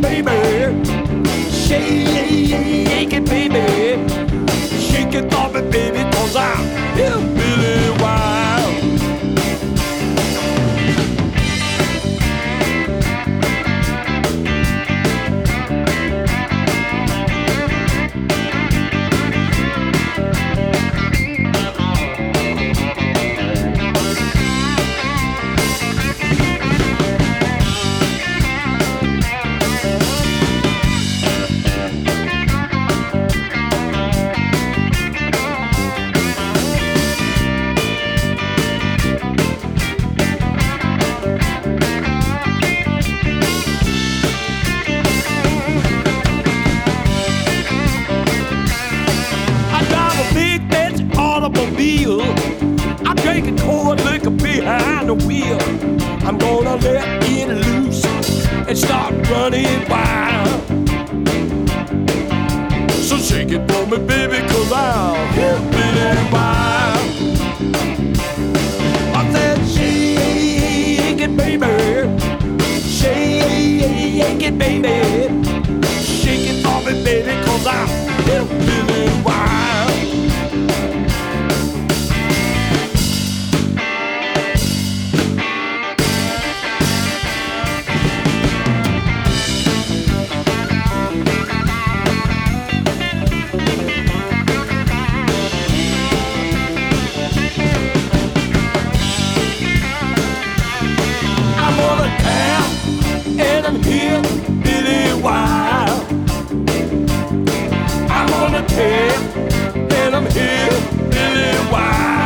baby. Shake it, baby. Shake it for me, baby, 'cause I'm hillbilly wild. I'm drinking cold liquor behind the wheel. I'm gonna let it loose and start running wild. So shake it for me, baby, 'cause I'm hillbilly wild. I said shake it, baby. Shake it, baby. Shake it for me, baby, 'cause I'm hillbilly wild. Hillbilly wild. I'm on a tear and I'm hillbilly wild.